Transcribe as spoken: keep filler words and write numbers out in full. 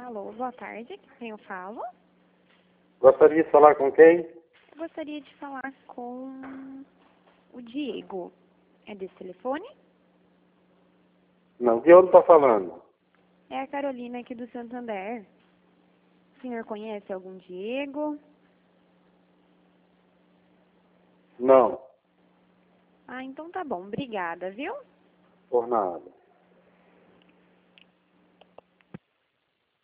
Alô, boa tarde. Quem eu falo? Gostaria de falar com quem? Eu gostaria de falar com o Diego. É desse telefone? Não, de onde está falando? É a Carolina aqui do Santander. O senhor conhece algum Diego? Não, Ah, então tá bom. Obrigada, viu? por nada.